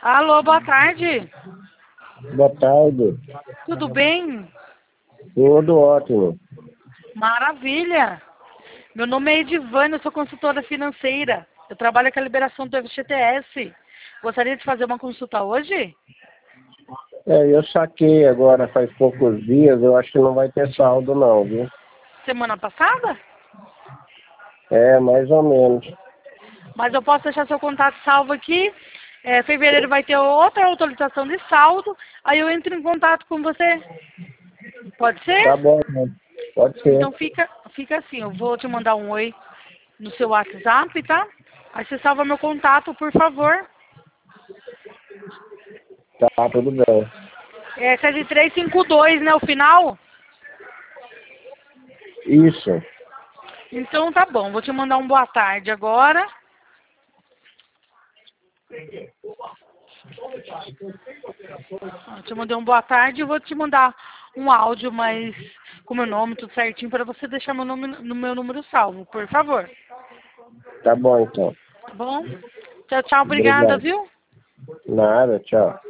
Alô, boa tarde. Boa tarde. Tudo bem? Tudo ótimo. Maravilha. Meu nome é Edivane, eu sou consultora financeira. Eu trabalho com a liberação do FGTS. Gostaria de fazer uma consulta hoje? Eu saquei agora faz poucos dias, eu acho que não vai ter saldo não, viu? Semana passada? Mais ou menos. Mas eu posso deixar seu contato salvo aqui. Fevereiro vai ter outra atualização de saldo. Aí eu entro em contato com você. Pode Tá ser? bom, pode ser. Então fica assim, eu vou te mandar um oi no seu WhatsApp, tá? Aí você salva meu contato, por favor. Tá, tudo bem. É 7352, né, o final? Isso. Então tá bom, vou te mandar um boa tarde agora. Eu te mandei um boa tarde e vou te mandar um áudio, mas com meu nome, tudo certinho, para você deixar meu nome no meu número salvo, por favor. Tá bom então. Tá bom? Tchau, tchau, obrigada, Obrigado. viu? Nada, tchau.